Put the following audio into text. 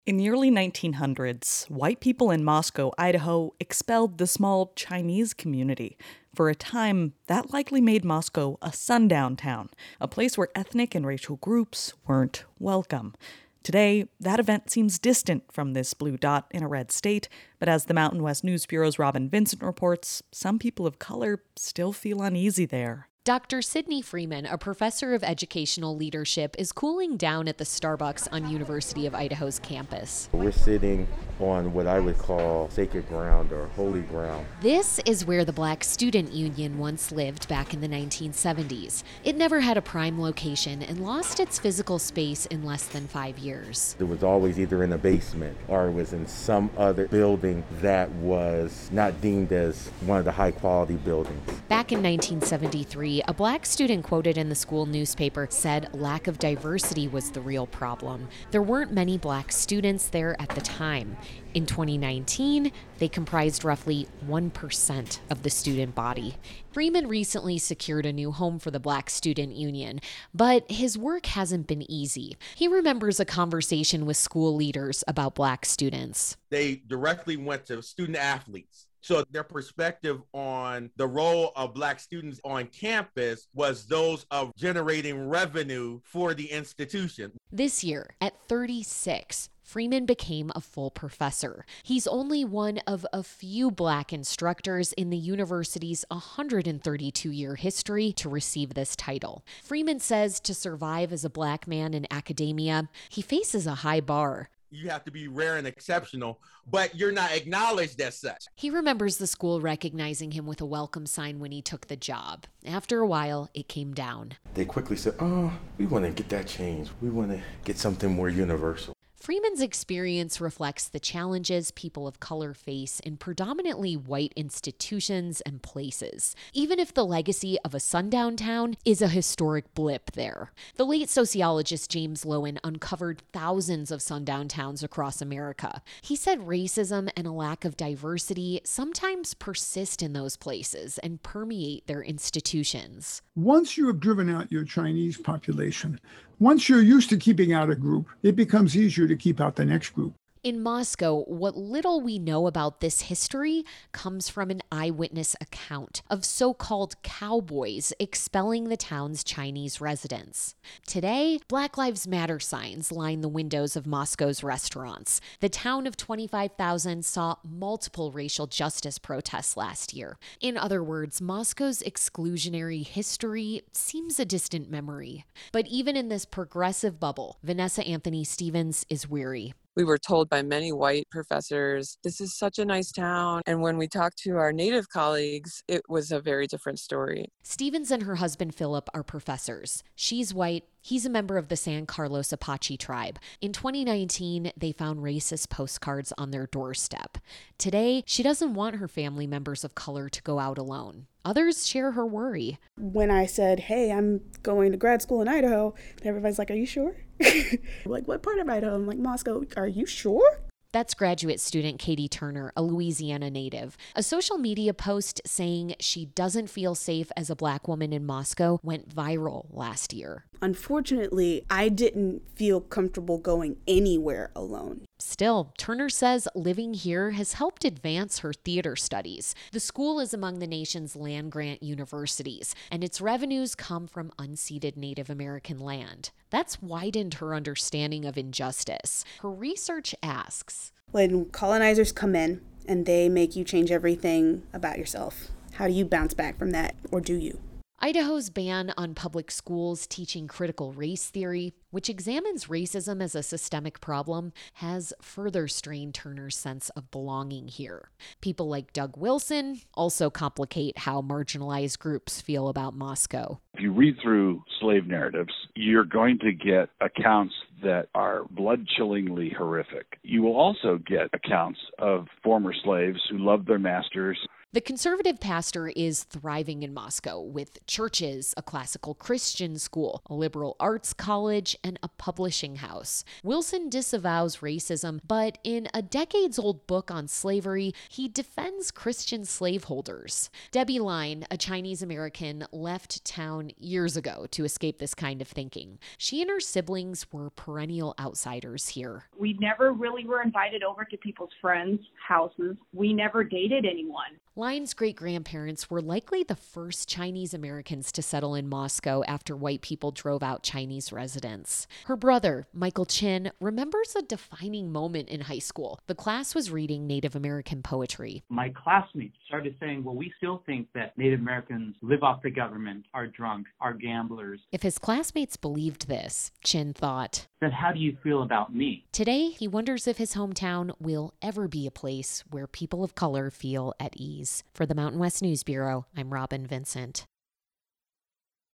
In the early 1900s, white people in Moscow, Idaho, expelled the small Chinese community. For a time, that likely made Moscow a sundown town, a place where ethnic and racial groups weren't welcome. Today, that event seems distant from this blue dot in a red state, but as the Mountain West News Bureau's Robin Vincent reports, some people of color still feel uneasy there. Dr. Sidney Freeman, a professor of educational leadership, is cooling down at the Starbucks on University of Idaho's campus. We're sitting on what I would call sacred ground or holy ground. This is where the Black Student Union once lived back in the 1970s. It never had a prime location and lost its physical space in less than 5 years. It was always either in a basement or it was in some other building that was not deemed as one of the high quality buildings. Back in 1973, a Black student quoted in the school newspaper said lack of diversity was the real problem. There weren't many Black students there at the time. In 2019, they comprised roughly 1% of the student body. Freeman recently secured a new home for the Black Student Union, but his work hasn't been easy. He remembers a conversation with school leaders about Black students. They directly went to student athletes. So their perspective on the role of Black students on campus was those of generating revenue for the institution. This year, at 36, Freeman became a full professor. He's only one of a few Black instructors in the university's 132-year history to receive this title. Freeman says to survive as a Black man in academia, he faces a high bar. You have to be rare and exceptional, but you're not acknowledged as such. He remembers the school recognizing him with a welcome sign when he took the job. After a while, it came down. They quickly said, we want to get that changed. We want to get something more universal. Freeman's experience reflects the challenges people of color face in predominantly white institutions and places, even if the legacy of a sundown town is a historic blip there. The late sociologist James Loewen uncovered thousands of sundown towns across America. He said racism and a lack of diversity sometimes persist in those places and permeate their institutions. Once you have driven out your Chinese population, once you're used to keeping out a group, it becomes easier to keep out the next group. In Moscow, what little we know about this history comes from an eyewitness account of so-called cowboys expelling the town's Chinese residents. Today, Black Lives Matter signs line the windows of Moscow's restaurants. The town of 25,000 saw multiple racial justice protests last year. In other words, Moscow's exclusionary history seems a distant memory. But even in this progressive bubble, Vanessa Anthony Stevens is weary. We were told by many white professors, this is such a nice town. And when we talked to our Native colleagues, it was a very different story. Stevens and her husband Philip are professors. She's white. He's a member of the San Carlos Apache tribe. In 2019, they found racist postcards on their doorstep. Today, she doesn't want her family members of color to go out alone. Others share her worry. When I said, hey, I'm going to grad school in Idaho, everybody's like, are you sure? Like, what part of Idaho? I'm like, Moscow. Are you sure? That's graduate student Katie Turner, a Louisiana native. A social media post saying she doesn't feel safe as a Black woman in Moscow went viral last year. Unfortunately, I didn't feel comfortable going anywhere alone. Still, Turner says living here has helped advance her theater studies. The school is among the nation's land-grant universities, and its revenues come from unceded Native American land. That's widened her understanding of injustice. Her research asks, when colonizers come in and they make you change everything about yourself, how do you bounce back from that, or do you? Idaho's ban on public schools teaching critical race theory, which examines racism as a systemic problem, has further strained Turner's sense of belonging here. People like Doug Wilson also complicate how marginalized groups feel about Moscow. If you read through slave narratives, you're going to get accounts that are blood-chillingly horrific. You will also get accounts of former slaves who loved their masters The conservative pastor is thriving in Moscow with churches, a classical Christian school, a liberal arts college, and a publishing house. Wilson disavows racism, but in a decades-old book on slavery, he defends Christian slaveholders. Debbie Line, a Chinese American, left town years ago to escape this kind of thinking. She and her siblings were perennial outsiders here. We never really were invited over to people's friends' houses. We never dated anyone. Line's great-grandparents were likely the first Chinese Americans to settle in Moscow after white people drove out Chinese residents. Her brother, Michael Chin, remembers a defining moment in high school. The class was reading Native American poetry. My classmates started saying, well, we still think that Native Americans live off the government, are drunk, are gamblers. If his classmates believed this, Chin thought, then how do you feel about me? Today, he wonders if his hometown will ever be a place where people of color feel at ease. For the Mountain West News Bureau, I'm Robin Vincent.